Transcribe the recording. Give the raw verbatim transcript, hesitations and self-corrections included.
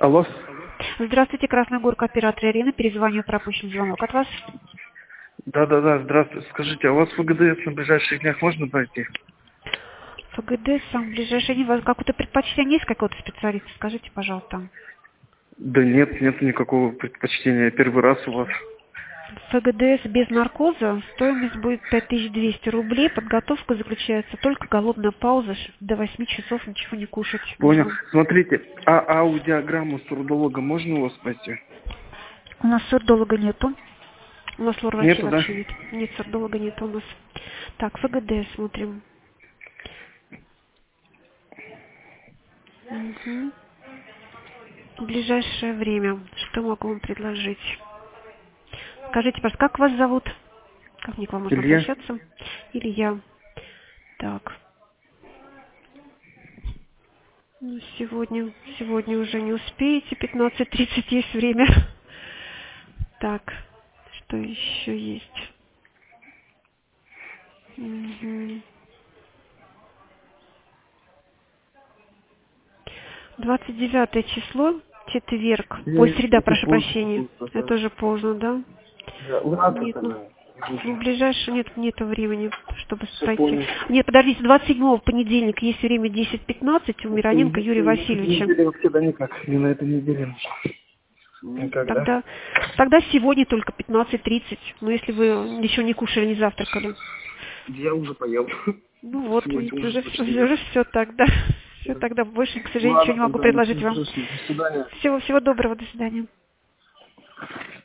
Алло. Здравствуйте, Красная Горка, оператор Ирина. Перезвоню, пропущен звонок от вас. Да-да-да, здравствуйте. Скажите, а у вас в ФГДС на ближайших днях можно пройти? ФГД, сам ближайший день. У вас какое-то предпочтение есть какого-то специалиста? Скажите, пожалуйста. Да нет, нет никакого предпочтения. Первый раз у вас. ФГДС без наркоза. Стоимость будет пять тысяч двести рублей. Подготовка заключается только голодная пауза. До восьми часов ничего не кушать. Понял. Нужно. Смотрите, а аудиограмму сурдолога можно у вас пройти? У нас сурдолога нету. У нас лор-врачей Нету, да? вообще нет. Нет, сурдолога нет у нас. Так, ФГД смотрим. Угу. В ближайшее время. Что могу вам предложить? Скажите, пожалуйста, как вас зовут? Как мне к вам можно Илья? обращаться? Илья. Так. Ну, сегодня, сегодня уже не успеете. пятнадцать тридцать есть время. Так. Что еще есть? Угу. двадцать девятое число, четверг. Ой, Нет, среда, это прошу поздно прощения. будет, да. Это уже поздно, да? Да, ладно Нет, ну, тогда. ну, в ближайшее нет, нету времени, чтобы Все пройти. понял. Нет, подождите, двадцать седьмого в понедельник есть время десять пятнадцать у Мироненко Юрия На этой Васильевича. неделе вообще да никак. Не на этой неделе нужно. Ну, Никак, да? Тогда, тогда сегодня только пятнадцать тридцать. Ну, если вы еще не кушали, не завтракали. Я уже поел. Ну вот, Сегодня видите, уже уже, точно все- нет. уже все тогда. Все тогда больше, к сожалению, ничего Ладно не могу тогда, на предложить всем вам. хорошо. До свидания. Всего, всего доброго, до свидания.